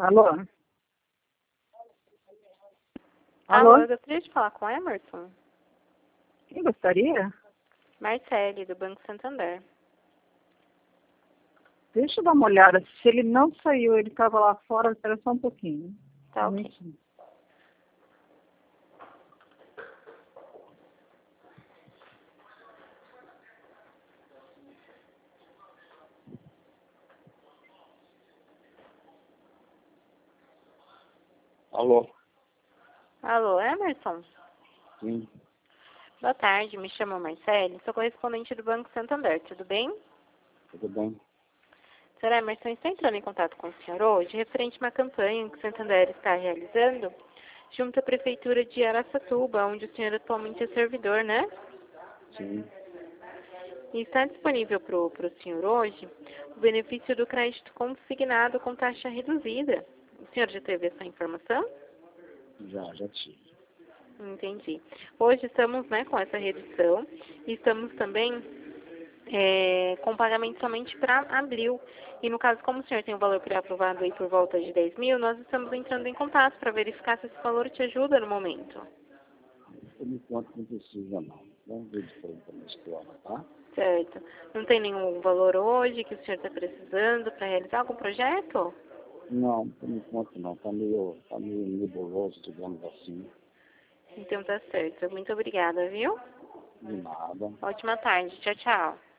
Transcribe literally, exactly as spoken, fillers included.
Alô? Alô, Alô? eu gostaria de falar com o Emerson. Quem gostaria? Marcele, do Banco Santander. Deixa eu dar uma olhada. Se ele não saiu, ele estava lá fora, espera só um pouquinho. Tá Um ok. minutinho. Alô? Alô, Emerson? Sim, Boa tarde, me chamo Marcele, sou correspondente do Banco Santander, tudo bem? tudo bem? senhor Emerson, estou entrando em contato com o senhor hoje, referente a uma campanha que o Santander está realizando junto à Prefeitura de Araçatuba, onde o senhor atualmente é servidor, né? Sim. E está disponível para o senhor hoje o benefício do crédito consignado com taxa reduzida. O senhor já teve essa informação? Já, já tive. Entendi. Hoje estamos, né, com essa redução e estamos também é, com pagamento somente para abril. E no caso, como o senhor tem um valor pré-aprovado aí por volta de dez mil, nós estamos entrando em contato para verificar se esse valor te ajuda no momento. Por enquanto não precisa não. Vamos ver depois como escola, tá? Certo. Não tem nenhum valor hoje que o senhor está precisando para realizar algum projeto? Não, por enquanto não. Tá meio, tá meio nebuloso, digamos assim. Então tá certo. Muito obrigada, viu? De nada. Ótima tarde. Tchau, tchau.